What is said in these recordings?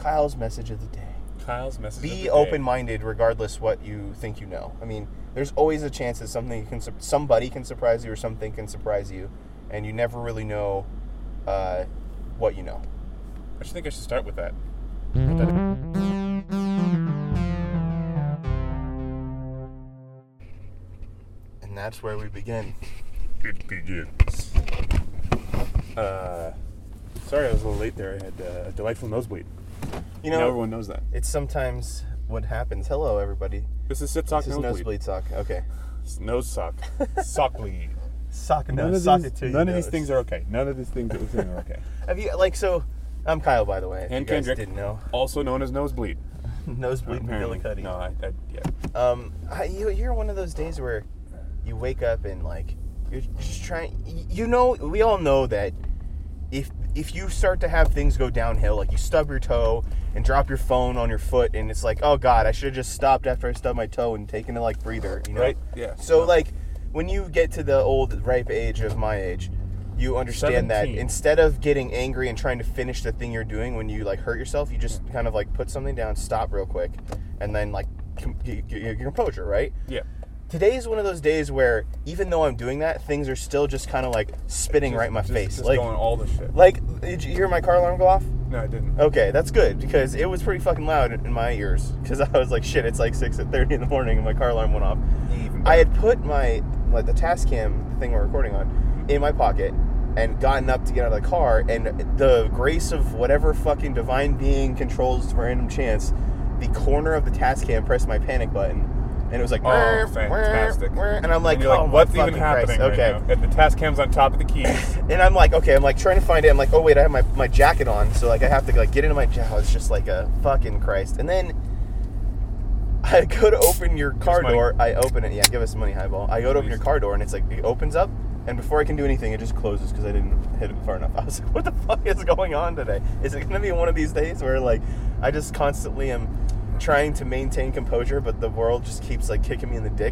Kyle's message of the day. Kyle's message of the day. Be open-minded regardless what you think you know. I mean, there's always a chance that somebody can surprise you or something can surprise you, and you never really know what you know. I think I should start with that. And that's where we begin. It begins. Sorry I was a little late there. I had a delightful nosebleed. You know, now everyone knows that. It's sometimes what happens. Hello, everybody. This is Sit Sock This is Nosebleed Sock. Okay. Nose sock. Sock bleed. Sock None nose. of These these things are okay. None of these things that we're saying are okay. Have you, so, I'm Kyle, by the way. If And you guys Kendrick, didn't know. also known as Nosebleed. Nosebleed Apparently. McGillicuddy. No, yeah. You're one of those days where you wake up and, like, you're just trying... You know, we all know that if you start to have things go downhill, like you stub your toe and drop your phone on your foot, and it's like, oh, God, I should have just stopped after I stubbed my toe and taken a, like, breather, you know? Right, yeah. So, like, when you get to the old, ripe age of my age, you understand 17. that instead of getting angry and trying to finish the thing you're doing when you, like, hurt yourself, you just kind of, like, put something down, stop real quick, and then, like, get your composure, right? Yeah. Today is one of those days where, even though I'm doing that, things are still just kind of, like, spitting right in my face. Just Like, going all the shit. like, did you hear my car alarm go off? No, I didn't. Okay, that's good, because it was pretty fucking loud in my ears, because I was like, shit, it's like 6:30 in the morning, and my car alarm went off. I had put the Tascam, the thing we're recording on, in my pocket, and gotten up to get out of the car, and the grace of whatever fucking divine being controls random chance, the corner of the Tascam pressed my panic button, and it was like, oh, fantastic. And I'm like, and you're like, oh, what's my even fucking happening Christ. right now? And the Tascam's on top of the keys. And I'm like, okay, I'm like trying to find it. I'm like, oh wait, I have my jacket on, so like I have to like get into my jacket. It's just like a fucking Christ. And then I go to open your car door. I open it. Yeah, give us money, Highball. I go to open your car door, and it's like it opens up, and before I can do anything, it just closes because I didn't hit it far enough. I was like, what the fuck is going on today? Is it gonna be one of these days where like I just constantly am trying to maintain composure, but the world just keeps like kicking me in the dick?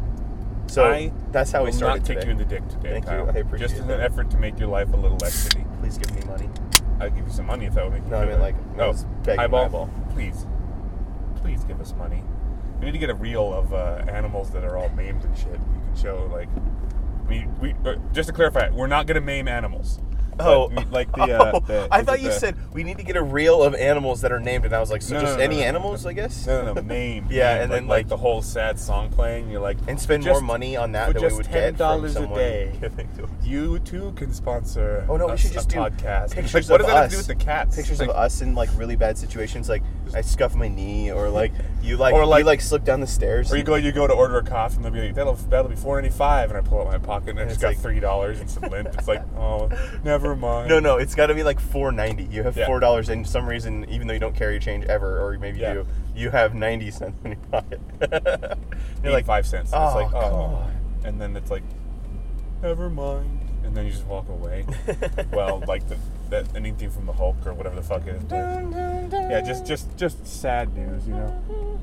So that's how we started today. I will not kick you in the dick today, Thank Kyle. you. I appreciate Just as that. an effort to make your life a little less shitty. Please give me money. I'd give you some money if that would make you No, feel I mean better. like I was begging Highball, please give us money. We need to get a reel of animals that are all maimed and shit. You can show like, we just to clarify, we're not gonna maim animals. Oh, like I thought you said we need to get a reel of animals that are named, and I was like, so just any animals, I guess. No, maimed. Yeah, maimed, and then like the whole sad song playing. You're like, and spend more money on that than we would get from someone $10 a day. giving to us. You too can sponsor. Oh no, we should just do podcast. pictures Like, what of does that have us. to do with the cats? Pictures Like, of us in like really bad situations, like I scuff my knee, or like you slip down the stairs, or you go to order a coffee, and they'll be like, that'll be $4.95, and I pull out my pocket, and I just got like $3 and some lint. It's like, oh, never mind. No, it's got to be like $4.90. You have $4, and for some reason, even though you don't carry change ever, or maybe you do, you have 90 cents in your pocket. You're like 5 cents. Oh, it's like, God. And then it's like, never mind, and then you just walk away. Well, like that anything from the Hulk or whatever the fuck it is. Yeah, just sad news, you know.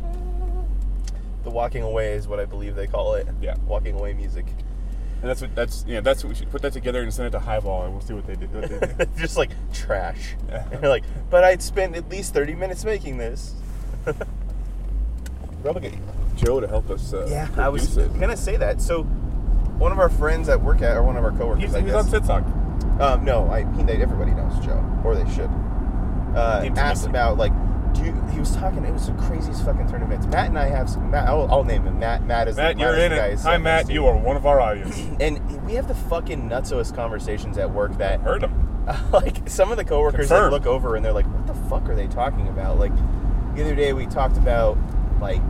The walking away is what I believe they call it. Yeah, walking away music. And that's what we should put that together and send it to Highball, and we'll see what they do. Just like trash. And you're like, but I'd spent at least 30 minutes making this. Probably get Joe to help us. I was gonna say that. So, one of our friends at work or one of our coworkers, he's on SitSock. No, everybody knows Joe, or they should. Asked about like, he was talking. It was the craziest fucking turn of events. Matt and I have some. Matt, I'll name him. Matt is. Matt, you're in it. Hi, Matt. You are one of our audience. And we have the fucking nutsoest conversations at work that heard them. Like some of the coworkers like, look over and they're like, "What the fuck are they talking about?" Like the other day we talked about like,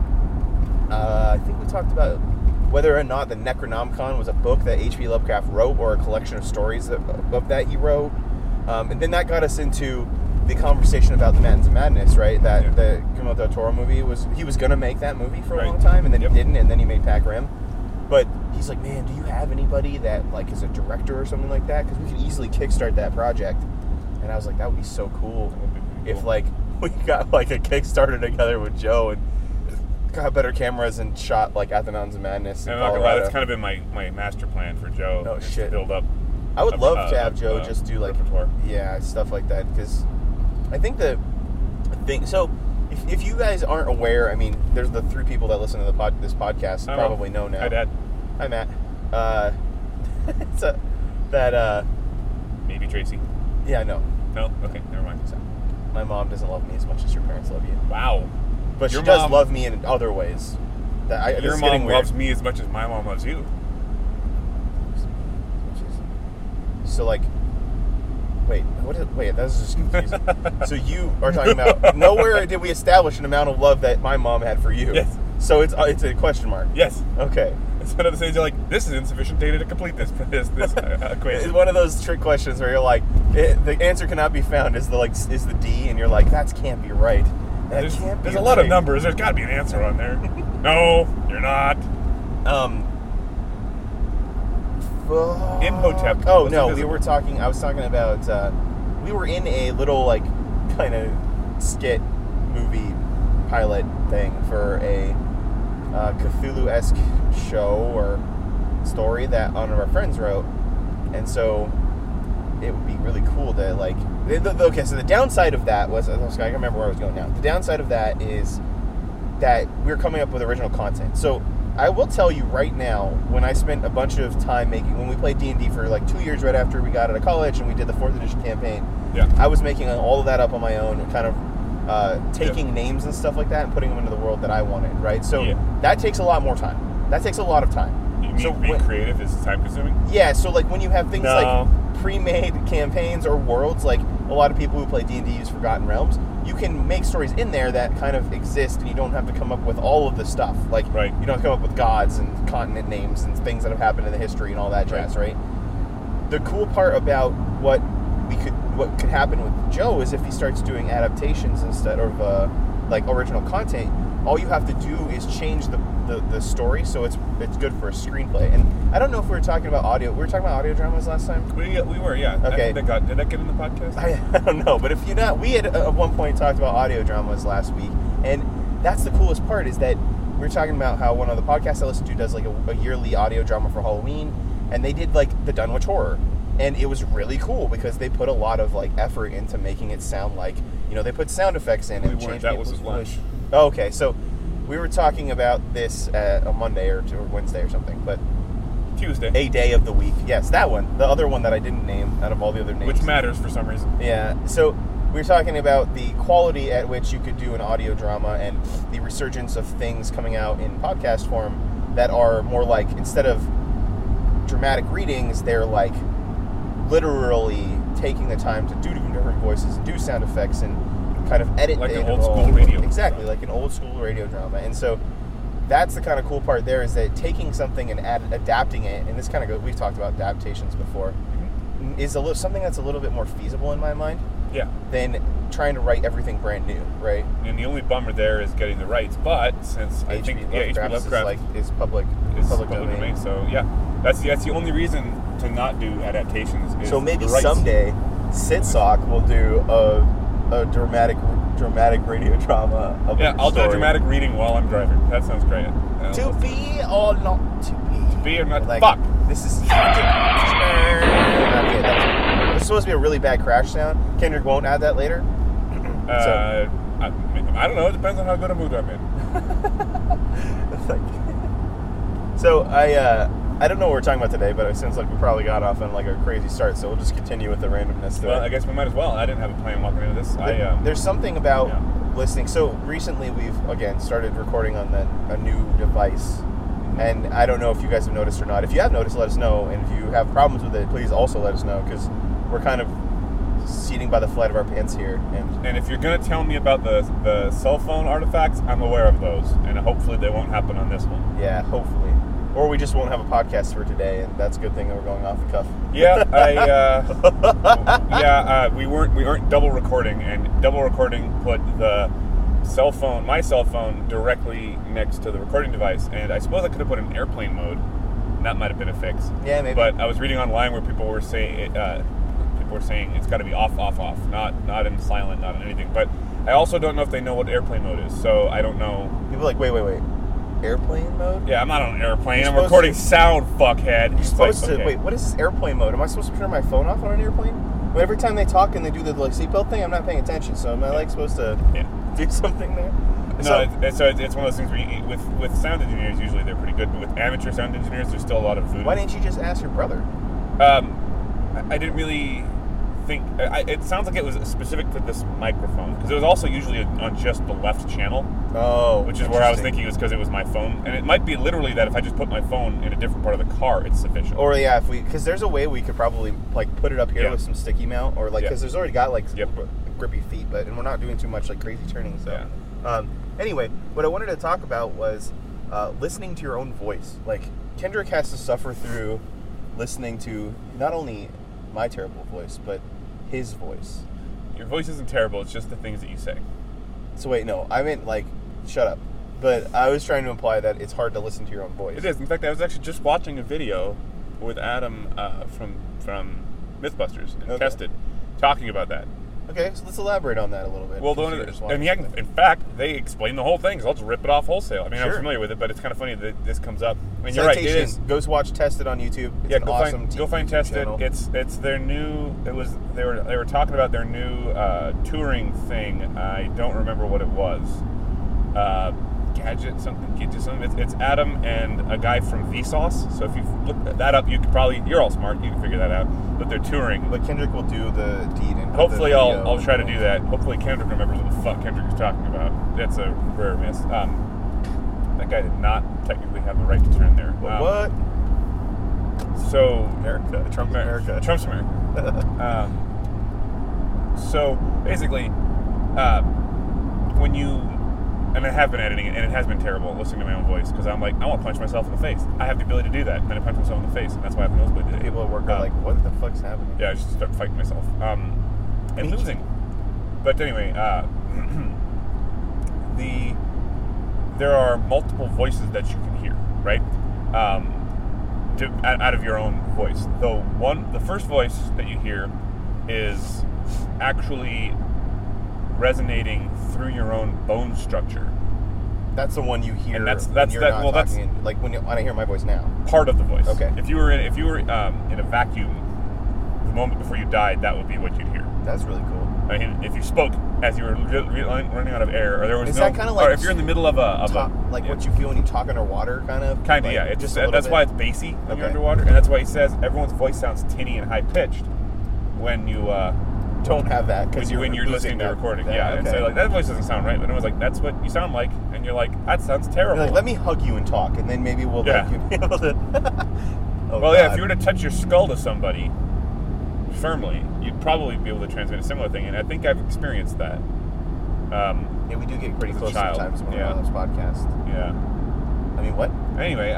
I think we talked about whether or not the Necronomicon was a book that H.P. Lovecraft wrote or a collection of stories of that he wrote, and then that got us into the conversation about the Mountains of Madness, right? That the Guillermo del Toro movie he was gonna make that movie for a long time, and then he didn't, and then he made Pac Rim. But he's like, man, do you have anybody that like is a director or something like that? Because we could easily kickstart that project. And I was like, that would be so cool if like we got like a Kickstarter together with Joe and got better cameras and shot like at the Mountains of Madness. I'm not gonna lie, that's kind of been my master plan for Joe. Oh shit! To build up. I would love to have Joe just do like repertoire. Yeah, stuff like that, because I think that thing. So, if you guys aren't aware, I mean, there's the 3 people that listen to this podcast probably know now. Hi, Dad. Hi, Matt. Maybe Tracy. Yeah, no. No? Okay, never mind. So, my mom doesn't love me as much as your parents love you. Wow. But she does love me in other ways. Your mom loves me as much as my mom loves you. So, like, wait, that was just confusing. So you are talking about, nowhere did we establish an amount of love that my mom had for you. Yes. So it's a question mark. Yes. Okay. It's one of the things you're like, this is insufficient data to complete this equation. It's one of those trick questions where you're like, the answer cannot be found is the D, and you're like, that can't be right. There's a lot of numbers. There's got to be an answer on there. No, you're not. Imhotep. Oh no, I was talking about. We were in a little like kind of skit movie pilot thing for a Cthulhu-esque show or story that one of our friends wrote, and so it would be really cool to like. Okay, so the downside of that was I can remember where I was going now. The downside of that is that we're coming up with original content. So I will tell you right now, when I spent a bunch of time when we played D&D for like 2 years right after we got out of college and we did the 4th edition campaign, I was making all of that up on my own, kind of taking names and stuff like that and putting them into the world that I wanted, right? So that takes a lot more time. That takes a lot of time. You mean being creative is time consuming? Yeah, so like when you have things like pre-made campaigns or worlds, like a lot of people who play D&D use Forgotten Realms, you can make stories in there that kind of exist and you don't have to come up with all of the stuff. Like, you don't have to come up with gods and continent names and things that have happened in the history and all that jazz, right? The cool part about what could happen with Joe is if he starts doing adaptations instead of like original content, all you have to do is change the story so it's good for a screenplay. And I don't know if we were talking about audio. We were talking about audio dramas last time? We were, yeah. Okay. Did that get in the podcast? I don't know, but if you're not, we had at one point talked about audio dramas last week, and that's the coolest part is that we were talking about how one of the podcasts I listen to does like a yearly audio drama for Halloween, and they did like the Dunwich Horror. And it was really cool because they put a lot of like effort into making it sound like, they put sound effects in and changed people's voice. Oh, okay, so we were talking about this on Monday or Wednesday or something, but Tuesday. A day of the week. Yes, that one. The other one that I didn't name out of all the other names. Which matters for some reason. Yeah. So we were talking about the quality at which you could do an audio drama and the resurgence of things coming out in podcast form that are more like, instead of dramatic readings, they're like literally taking the time to do different voices and do sound effects and kind of edit like an old school radio. Exactly, like an old school radio drama. And so that's the kind of cool part there, is that taking something and adapting it, and this kind of goes, we've talked about adaptations before, is something that's a little bit more feasible in my mind. Yeah. Than trying to write everything brand new, right? And the only bummer there is getting the rights, but since I think H.P. Lovecraft is public domain. So that's the only reason to not do adaptations. Is so maybe the rights. Someday, Sitsock will do a dramatic radio drama. I'll do a dramatic reading while I'm driving. That sounds great. To be or not to be? To be or not? Like, fuck. This is. It's supposed to be a really bad crash sound. Kendrick won't add that later. I don't know. It depends on how good a mood I'm in. So I don't know what we're talking about today, but it seems like we probably got off on like a crazy start. So we'll just continue with the randomness today. Well, I guess we might as well. I didn't have a plan walking into this. There's something about listening. So recently we've again started recording on a new device. And I don't know if you guys have noticed or not. If you have noticed, let us know. And if you have problems with it, please also let us know, because we're kind of seating by the flight of our pants here. And if you're going to tell me about the cell phone artifacts, I'm aware of those. And hopefully they won't happen on this one. Yeah, hopefully. Or we just won't have a podcast for today, and that's a good thing that we're going off the cuff. Yeah, we weren't double recording, and double recording put my cell phone directly next to the recording device, and I suppose I could have put it in airplane mode, and that might have been a fix. Yeah, maybe. But I was reading online where people were saying it's got to be off, not in silent, not in anything. But I also don't know if they know what airplane mode is, so I don't know. People are like, wait. Airplane mode? Yeah, I'm not on an airplane. I'm recording sound, fuckhead. You're supposed to... Wait, what is this airplane mode? Am I supposed to turn my phone off on an airplane? But every time they talk and they do the like seatbelt thing, I'm not paying attention. So am I like supposed to do something there? No, it's one of those things where with sound engineers, usually they're pretty good, but with amateur sound engineers, there's still a lot of voodoo. Why didn't you just ask your brother? I didn't really think... it sounds like it was specific to this microphone, because it was also usually on just the left channel. Oh, which is where I was thinking it was because it was my phone. And it might be literally that if I just put my phone in a different part of the car, it's sufficient. Or yeah, because there's a way we could probably like put it up here with some sticky mount, or like because there's already got like grippy feet, and we're not doing too much like crazy turning. So anyway, what I wanted to talk about was listening to your own voice. Like Kendrick has to suffer through listening to not only my terrible voice, but his voice. Your voice isn't terrible, it's just the things that you say. So wait, no, I meant like, shut up. But I was trying to imply that it's hard to listen to your own voice. It is. In fact, I was actually just watching a video with Adam from Mythbusters and Tested, talking about that. Okay, so let's elaborate on that a little bit. Well, in fact, they explain the whole thing, so I'll just rip it off wholesale. I mean, I'm familiar with it, but it's kind of funny that this comes up. I mean, you're right, it is. Go watch Tested on YouTube. It's go find Tested. Channel. It's their new. They were talking about their new touring thing. I don't remember what it was. Gadget something. It's Adam and a guy from Vsauce. So if you look that up, you could probably. You're all smart. You can figure that out. But they're touring. But Kendrick will do the deed. And hopefully, I'll try to do that. Hopefully, Kendrick remembers what the fuck Kendrick is talking about. That's a rare miss. That guy did not technically have the right to turn there. What? So America. Trump's America. Trump's America. So basically, when you. And I have been editing it, and it has been terrible listening to my own voice, because I'm like, I want to punch myself in the face. I have the ability to do that, and then I punch myself in the face, and that's why I have a nosebleed today. People at work are like, what the fuck's happening? Yeah, I just start fighting myself. And losing. But anyway, there are multiple voices that you can hear, right? Out of your own voice. The first voice that you hear is actually resonating through your own bone structure. That's the one you hear. And that's like when I hear my voice now. Part of the voice. Okay. If you were in a vacuum, the moment before you died, that would be what you'd hear. That's really cool. I mean, if you spoke as you were running out of air, or there was that kind of like, or if you're in the middle of what you feel when you talk underwater, kind of. Kind of, like, yeah. It just that's why it's bassy when you're underwater, and that's why he says everyone's voice sounds tinny and high pitched when you. Don't have that because when you're listening to the recording, and so like that voice doesn't sound right. But everyone's like, "That's what you sound like," and you're like, "That sounds terrible." Like, let me hug you and talk, and then maybe we'll let you be able to. If you were to touch your skull to somebody firmly, you'd probably be able to transmit a similar thing, and I think I've experienced that. Yeah, we do get pretty close sometimes when we're on this podcast. Yeah. I mean, what? Anyway,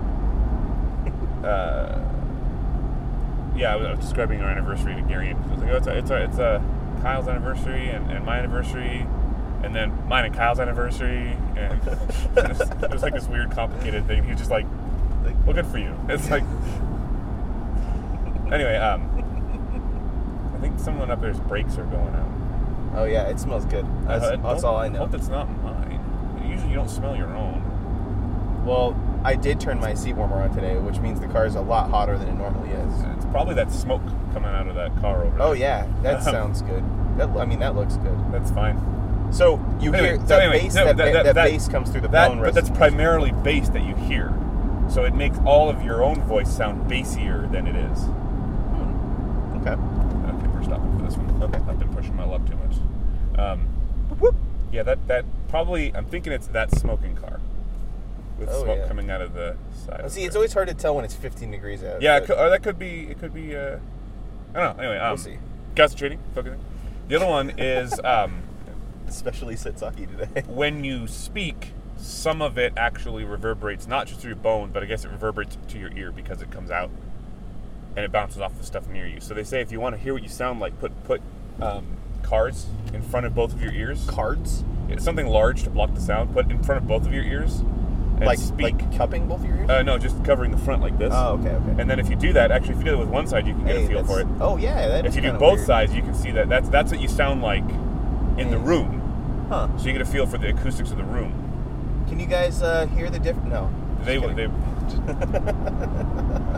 I was describing our anniversary to Gary, and he was like, it's Kyle's anniversary and my anniversary, and then mine and Kyle's anniversary, and it was like this weird, complicated thing. He was just like, well, good for you. It's like, anyway, I think someone up there's brakes are going out. Oh yeah, it smells good. That's all I know. I hope it's not mine. Usually you don't smell your own. Well, I did turn my seat warmer on today, which means the car is a lot hotter than it normally is. It's probably that smoke coming out of that car over there. Oh yeah, that sounds good. That looks good. That's fine. So you hear that bass comes through the bone. But that's primarily bass that you hear. So it makes all of your own voice sound bassier than it is. Okay, we're stopping for this one. Okay. I've been pushing my luck too much. Yeah, that probably, I'm thinking it's that smoking car. With smoke coming out of the side. See, it's always hard to tell when it's 15 degrees out. Yeah, that could be. It could be. I don't know. Anyway, we'll see. Concentrating, focusing. The other one is especially Sitsaki today. When you speak, some of it actually reverberates not just through your bone, but I guess it reverberates to your ear because it comes out and it bounces off the stuff near you. So they say if you want to hear what you sound like, put cards in front of both of your ears. Cards? Yeah, something large to block the sound. Put in front of both of your ears. Like speak. Like cupping both of your ears? No, just covering the front like this. Oh, okay. And then if you do that, actually, if you do it with one side, you can get a feel for it. Oh, yeah, that is If you do both sides, you can see that. That's what you sound like in the room. Huh. So you get a feel for the acoustics of the room. Can you guys hear the difference? No. They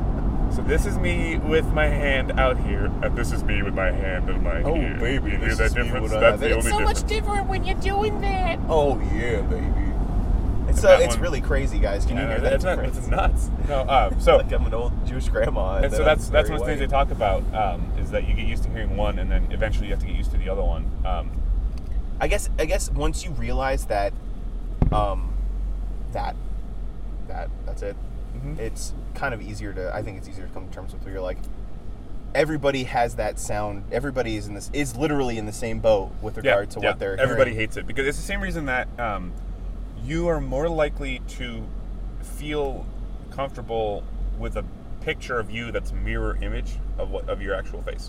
So this is me with my hand out here, and this is me with my hand in my ear. Baby, you hear this that is me difference? when I That's have the it. only It's so difference. much different when you're doing that. Oh yeah, baby. It's that it's one- really crazy, guys. Can you hear that? It's difference? nuts. No, so like I'm an old Jewish grandma. and so that's one of the things they talk about is that you get used to hearing one, and then eventually you have to get used to the other one. I guess once you realize that, that's it. Mm-hmm. It's kind of easier to. I think it's easier to come to terms with. Where you're like, everybody has that sound. Everybody is literally in the same boat with regard to what they're. Everybody hearing. hates it because it's the same reason that you are more likely to feel comfortable with a picture of you that's a mirror image of your actual face.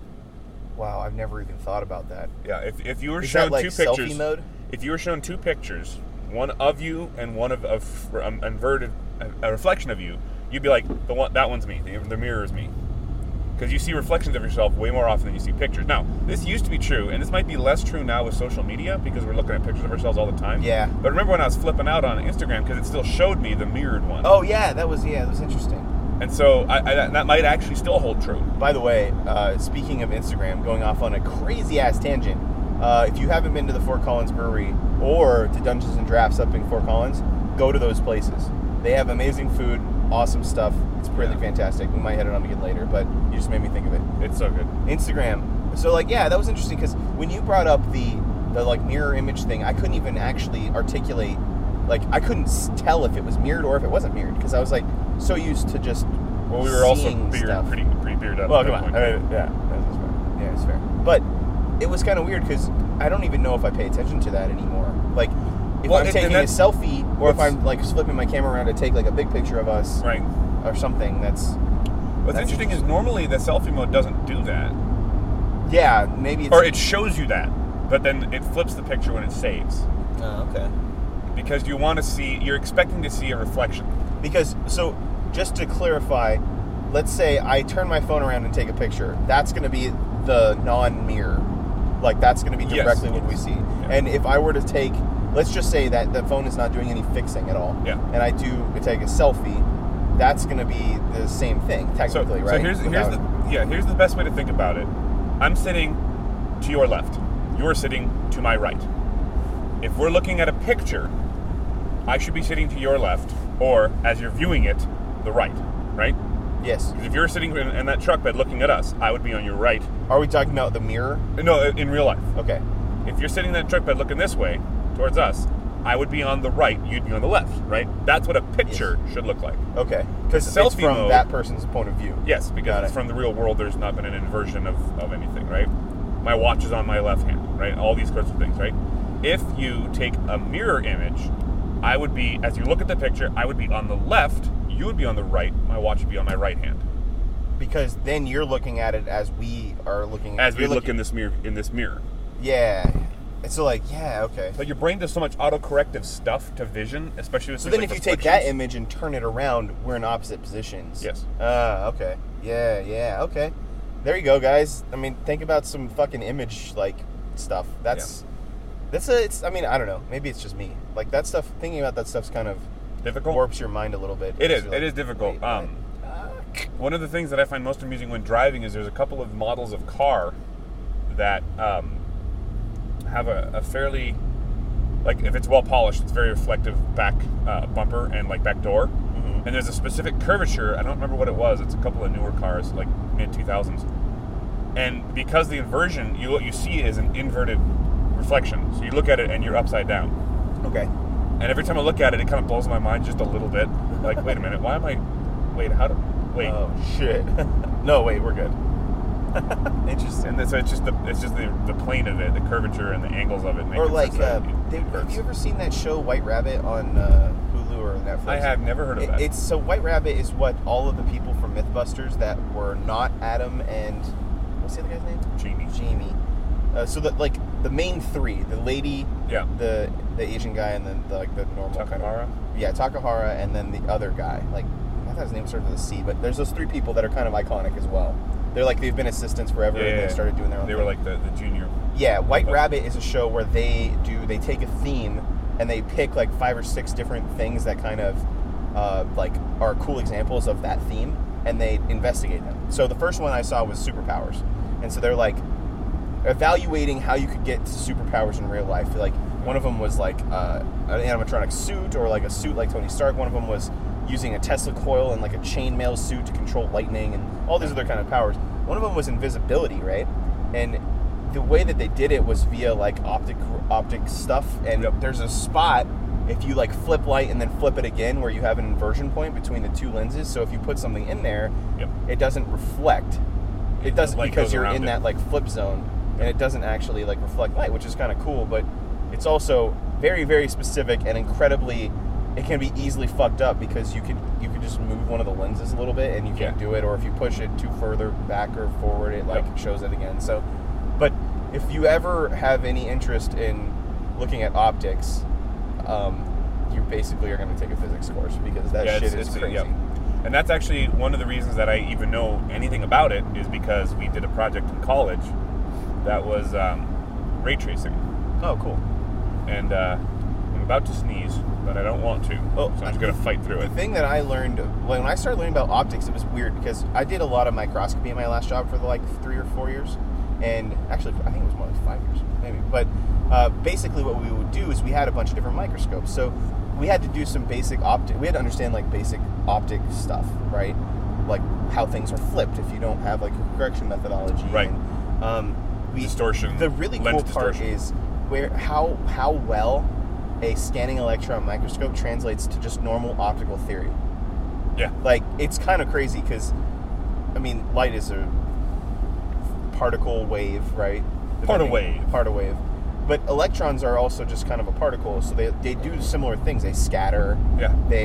Wow, I've never even thought about that. Yeah, if you were Is shown that like two pictures, selfie mode? If you were shown two pictures, one of you and one of inverted, a reflection of you, you'd be like, that one's me. The mirror is me. Because you see reflections of yourself way more often than you see pictures. Now, this used to be true, and this might be less true now with social media because we're looking at pictures of ourselves all the time. Yeah. But remember when I was flipping out on Instagram because it still showed me the mirrored one. Oh yeah, that was interesting. And so that might actually still hold true. By the way, speaking of Instagram, going off on a crazy ass tangent, if you haven't been to the Fort Collins Brewery or to Dungeons and Drafts up in Fort Collins, go to those places. They have amazing food, awesome stuff. It's really fantastic. We might hit it on again later, but you just made me think of it. It's so good. Instagram. So that was interesting because when you brought up the like mirror image thing, I couldn't even actually articulate. Like I couldn't tell if it was mirrored or if it wasn't mirrored because I was like so used to just. Well, we were also pretty bearded up. Well, at come that on. point. That's fair. Yeah, it's fair. But it was kind of weird because I don't even know if I pay attention to that anymore. Like, if I'm taking a selfie or if I'm like flipping my camera around to take like a big picture of us, right, or something. What's interesting is normally the selfie mode doesn't do that. Yeah, maybe. Or it shows you that, but then it flips the picture when it saves. Oh, okay. Because you're expecting to see a reflection. Because so. Just to clarify, let's say I turn my phone around and take a picture. That's going to be the non-mirror. Like, that's going to be directly what we see. Yeah. And if I were to take, let's just say that the phone is not doing any fixing at all. Yeah. And I take a selfie, that's going to be the same thing, technically, right? So here's the best way to think about it. I'm sitting to your left. You're sitting to my right. If we're looking at a picture, I should be sitting to your left, or, as you're viewing it, the right? Yes. Because if you're sitting in that truck bed looking at us, I would be on your right. Are we talking about the mirror? No, in real life. Okay. If you're sitting in that truck bed looking this way, towards us, I would be on the right, you'd be on the left, right? That's what a picture should look like. Okay. Because it's from that person's point of view. Yes, because it's from the real world, there's not been an inversion of anything, right? My watch is on my left hand, right? All these sorts of things, right? If you take a mirror image, I would be, as you look at the picture, I would be on the left, you would be on the right, my watch would be on my right hand. Because then you're looking at it as we are looking at it. As we look in this mirror. Yeah. And so okay. But your brain does so much autocorrective stuff to vision, especially with so then if you take that image and turn it around, we're in opposite positions. Yes. Okay. Yeah, okay. There you go, guys. I mean, think about some fucking image stuff. I mean, I don't know. Maybe it's just me. Like that stuff, thinking about that stuff's kind of difficult. Warps your mind a little bit. It is difficult. One of the things that I find most amusing when driving is there's a couple of models of car that have a fairly, like if it's well polished, it's very reflective back bumper and like back door. Mm-hmm. And there's a specific curvature. I don't remember what it was. It's a couple of newer cars, like mid 2000s. And because the inversion, what you see is an inverted reflection. So you look at it and you're upside down. Okay. And every time I look at it, it kind of blows my mind just a little bit. Like, wait a minute, wait. Oh shit. No, wait, we're good. Interesting. And so it's just the plane of it, the curvature and the angles of it. Or like, have you ever seen that show White Rabbit on Hulu or Netflix? I have never heard of that. So White Rabbit is what all of the people from MythBusters that were not Adam and what's the other guy's name? Jamie. So the main three, the lady, the Asian guy, and then the normal Takahara. Takahara, and then the other guy. Like I thought his name started with a C, but there's those three people that are kind of iconic as well. They're like they've been assistants forever, and they started doing their own. They were like the junior. Yeah, White Rabbit is a show where they take a theme and they pick like 5 or 6 different things that kind of are cool examples of that theme, and they investigate them. So the first one I saw was superpowers. And so they're like evaluating how you could get to superpowers in real life. Like one of them was like an animatronic suit, or like a suit like Tony Stark. One of them was using a Tesla coil and like a chainmail suit to control lightning and all these other kind of powers. One of them was invisibility, right? And the way that they did it was via like optic stuff. And there's a spot, if you like flip light and then flip it again, where you have an inversion point between the two lenses. So if you put something in there, it doesn't reflect. It doesn't, because you're in that like flip zone, and it doesn't actually like reflect light, which is kind of cool. But it's also very, very specific and incredibly. It can be easily fucked up because you could just move one of the lenses a little bit and you can't do it, or if you push it too further back or forward, it like shows it again. So, but if you ever have any interest in looking at optics, you basically are going to take a physics course, because that shit is crazy. And that's actually one of the reasons that I even know anything about it, is because we did a project in college that was ray tracing. Oh, cool. And I'm about to sneeze, but I don't want to, so I'm just going to fight through it. The thing that I learned, when I started learning about optics, it was weird, because I did a lot of microscopy in my last job for like 3 or 4 years. And actually, I think it was more like 5 years, maybe. But basically what we would do is we had a bunch of different microscopes. So we had to do some basic we had to understand like basic optic stuff, right? Like how things are flipped if you don't have like a correction methodology. Right. And, distortion. The really cool part is how well a scanning electron microscope translates to just normal optical theory. Yeah. Like, it's kind of crazy, because, I mean, light is a particle wave, right? Part of wave. But electrons are also just kind of a particle, so they do similar things. They scatter. Yeah. Get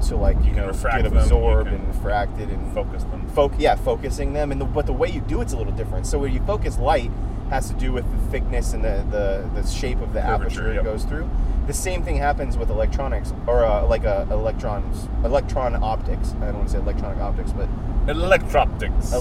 absorbed and refracted and focus them. Focusing them. But the way you do it's a little different. So when you focus light, has to do with the thickness and the shape of the aperture it goes through. The same thing happens with electronics, or electron optics. I don't want to say electronic optics, but electro-optics.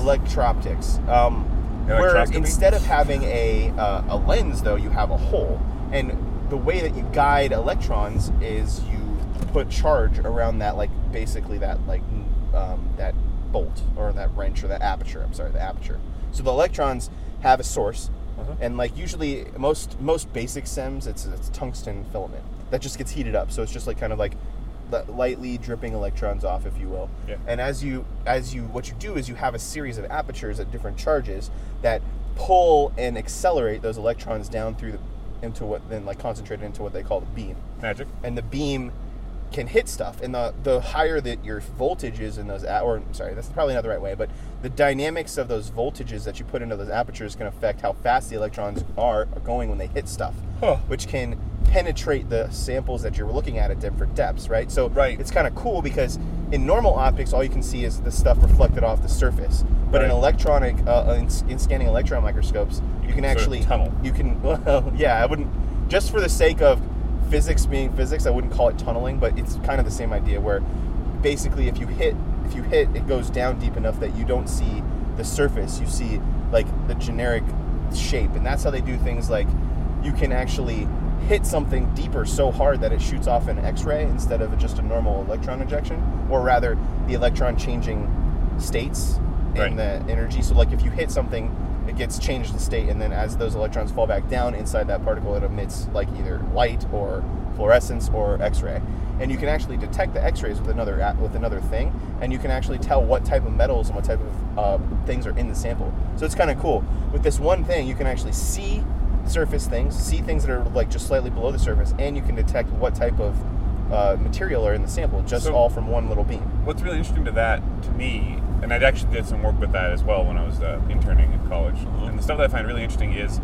Where instead of having a lens, though, you have a hole. And the way that you guide electrons is you put charge around that, like, basically that, like, that bolt, or that wrench, or that aperture. The aperture. So the electrons have a source, and like usually most basic SEMs, it's tungsten filament that just gets heated up. So it's just like kind of like lightly dripping electrons off, if you will. Yeah. And what you do is you have a series of apertures at different charges that pull and accelerate those electrons down through concentrate into what they call the beam. Magic. And the beam can hit stuff, and the higher that your voltage is in those, that's probably not the right way, but the dynamics of those voltages that you put into those apertures can affect how fast the electrons are going when they hit stuff, which can penetrate the samples that you're looking at different depths, right? So it's kind of cool, because in normal optics, all you can see is the stuff reflected off the surface. But in electronic, in scanning electron microscopes, you can actually tunnel. You can, I wouldn't, just for the sake of physics being physics, I wouldn't call it tunneling, but it's kind of the same idea, where basically if you hit, it goes down deep enough that you don't see the surface, you see like the generic shape. And that's how they do things like you can actually hit something deeper so hard that it shoots off an X-ray instead of just a normal electron injection, or rather the electron changing states in the energy. So like if you hit something, it gets changed the state, and then as those electrons fall back down inside that particle, it emits like either light or fluorescence or X-ray. And you can actually detect the X-rays with another thing, and you can actually tell what type of metals and what type of things are in the sample. So it's kind of cool. With this one thing, you can actually see surface things, see things that are like just slightly below the surface, and you can detect what type of material are in the sample, all from one little beam. What's really interesting to that, to me, and I actually did some work with that as well when I was interning in college. And the stuff that I find really interesting is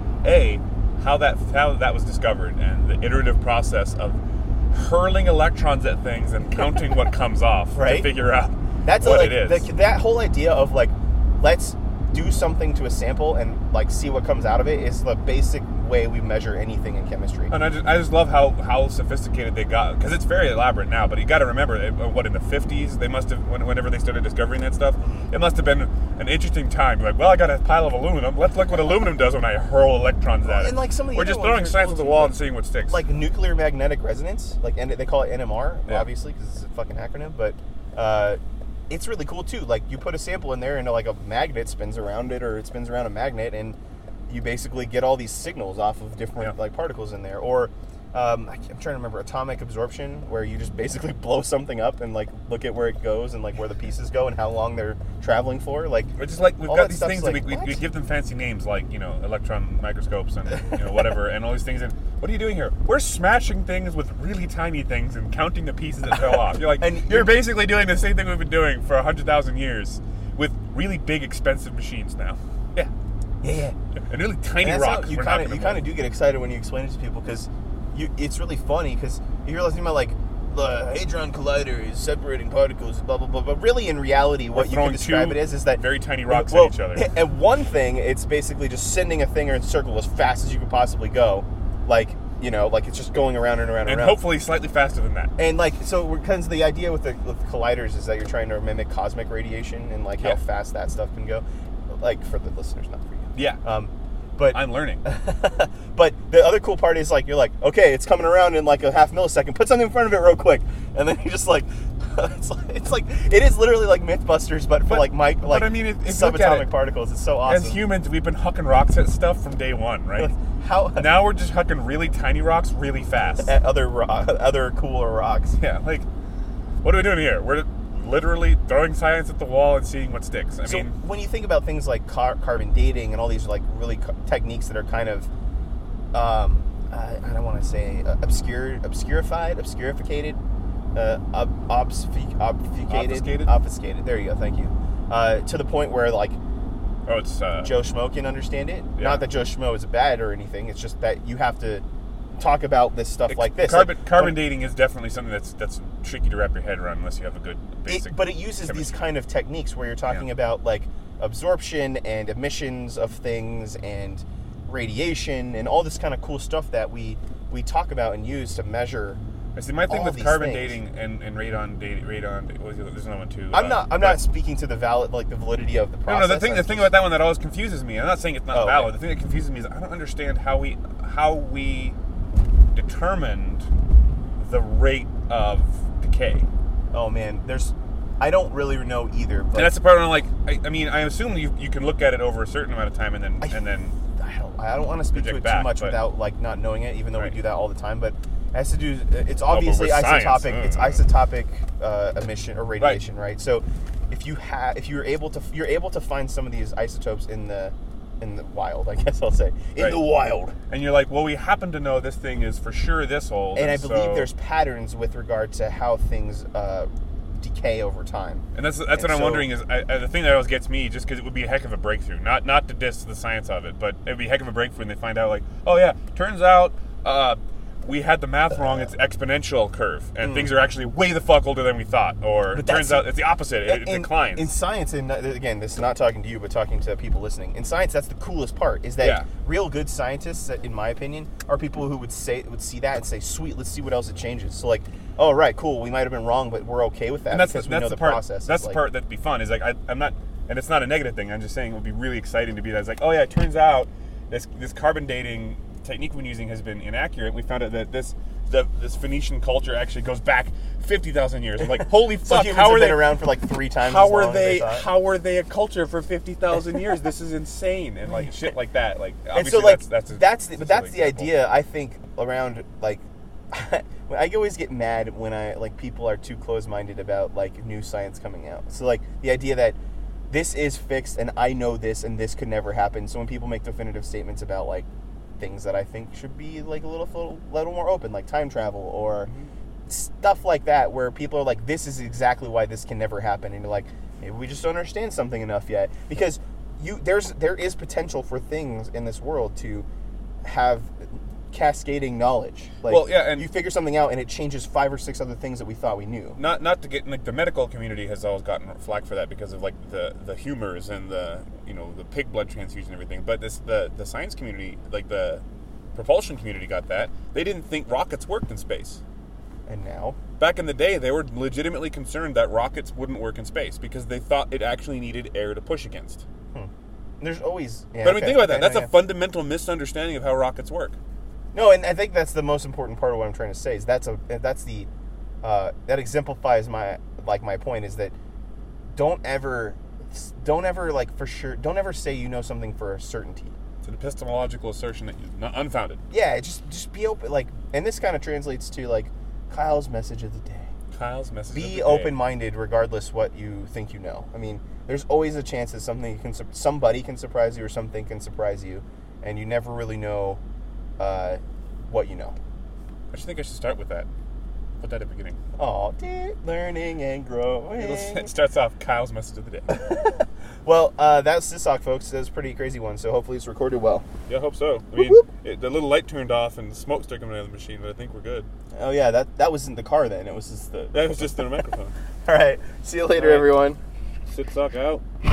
how that was discovered, and the iterative process of hurling electrons at things and counting what comes off to figure out what it is. That whole idea of like, let's do something to a sample and like see what comes out of it is the basic way we measure anything in chemistry. And I just love how sophisticated they got, because it's very elaborate now, but you got to remember, in the 50s, they must have, whenever they started discovering that stuff, it must have been an interesting time. Like, well, I got a pile of aluminum, let's look what aluminum does when I hurl electrons at it. And like some of the We're just throwing science at the wall and seeing what sticks. Like nuclear magnetic resonance, and they call it NMR, obviously, because it's a fucking acronym, but it's really cool too. Like you put a sample in there and like a magnet spins around it, or it spins around a magnet, and you basically get all these signals off of different like particles in there. Or I'm trying to remember atomic absorption, where you just basically blow something up and like look at where it goes and like where the pieces go and how long they're traveling for. Like, or just like we've got these things like, that we give them fancy names, like electron microscopes and whatever, and all these things. And what are you doing here? We're smashing things with really tiny things and counting the pieces that fell off. You're like, and you're basically doing the same thing we've been doing for 100,000 years with really big, expensive machines now. Yeah. And really tiny rocks. You kind of do get excited when you explain it to people, because it's really funny, because you're listening about like the Hadron Collider is separating particles, blah blah blah. But really, in reality, what you can describe it is that very tiny rocks at each other. And one thing, it's basically just sending a thing in a circle as fast as you can possibly go, like it's just going around and around and around. Hopefully slightly faster than that. And like, so because the idea with the colliders is that you're trying to mimic cosmic radiation and like how fast that stuff can go. Like for the listeners, not for you. Yeah. But I'm learning. But the other cool part is like you're like, okay, it's coming around in like a half millisecond. Put something in front of it real quick, and then you just like, it's like it is literally like MythBusters, but for subatomic particles. It's so awesome. As humans, we've been hucking rocks at stuff from day one, right? Now we're just hucking really tiny rocks really fast at other cooler rocks. Yeah, like what are we doing here? We're literally throwing science at the wall and seeing what sticks. I mean, when you think about things like carbon dating and all these like really techniques that are kind of, I don't want to say obscurified, obfuscated. There you go. Thank you. To the point where like, it's Joe Schmo can understand it. Yeah. Not that Joe Schmo is bad or anything. It's just that you have to talk about this stuff like this. Carbon dating is definitely something that's tricky to wrap your head around unless you have a good basic. But it uses these kind of techniques where you're talking about like absorption and emissions of things and radiation and all this kind of cool stuff that we talk about and use to measure. I see. My thing with carbon dating and radon dating, there's another one too. I'm not speaking to the validity of the process. No. The thing about that one that always confuses me. I'm not saying it's not valid. Okay. The thing that confuses me is I don't understand how we determined the rate of decay. Oh man, I don't really know either. But and that's the part where I'm like, I assume you can look at it over a certain amount of time and then I don't want to speak to it too much without like not knowing it, even though we do that all the time. But it has to do. It's obviously isotopic. It's isotopic emission or radiation, right? So if you're able to find some of these isotopes in the wild, I guess I'll say. In the wild. And you're like, well, we happen to know this thing is for sure this old. And I believe there's patterns with regard to how things decay over time. And that's what I'm wondering is, the thing that always gets me, just because it would be a heck of a breakthrough. Not to diss the science of it, but it would be a heck of a breakthrough when they find out, like, oh yeah, turns out we had the math wrong, it's exponential curve, and things are actually way the fuck older than we thought, or it turns out it's the opposite, it declines. In science, and again, this is not talking to you, but talking to people listening, in science, that's the coolest part, is that real good scientists, in my opinion, are people who would see that and say, sweet, let's see what else it changes. So like, oh, right, cool, we might have been wrong, but we're okay with that because we know the process. That's the part that'd be fun, is like, I'm not, and it's not a negative thing, I'm just saying it would be really exciting to be that. It's like, oh yeah, it turns out this carbon dating technique we've been using has been inaccurate. We found out that this Phoenician culture actually goes back 50,000 years. I'm like, holy fuck! How are they around for like 3 times? How are they a culture for 50,000 years? This is insane, and like shit like that. Like, obviously, and so that's the idea. I think around like. I always get mad when people are too close-minded about like new science coming out. So like the idea that this is fixed and I know this and this could never happen. So when people make definitive statements about like things that I think should be like a little more open, like time travel or stuff like that, where people are like, this is exactly why this can never happen, and you're like, maybe we just don't understand something enough yet, because there is potential for things in this world to have cascading knowledge. Like, well, yeah, and you figure something out and it changes 5 or 6 other things that we thought we knew. Not to get, like, the medical community has always gotten flack for that because of like the humors and the pig blood transfusion and everything. But the science community, like the propulsion community, got that. They didn't think rockets worked in space. And now? Back in the day, they were legitimately concerned that rockets wouldn't work in space because they thought it actually needed air to push against. There's always... Yeah, but I mean, think about that. That's a fundamental misunderstanding of how rockets work. No, and I think that's the most important part of what I'm trying to say, is that exemplifies my point, is that don't ever like for sure. Don't ever say you know something for a certainty. It's an epistemological assertion that is not unfounded. Yeah, just be open. Like, and this kind of translates to like Kyle's message of the day. Kyle's message. Be open-minded, regardless what you think you know. I mean, there's always a chance that somebody can surprise you, or something can surprise you, and you never really know what you know. I think I should start with that. Put that at the beginning. Oh, learning and growing. It starts off Kyle's message of the day. Well, that's Sisok, folks. That was a pretty crazy one, so hopefully it's recorded well. Yeah, I hope so. I mean, the little light turned off and the smoke started coming out of the machine, but I think we're good. Oh, yeah, that wasn't the car then. It was just the... That was just the microphone. All right. See you later, everyone. Sisok out.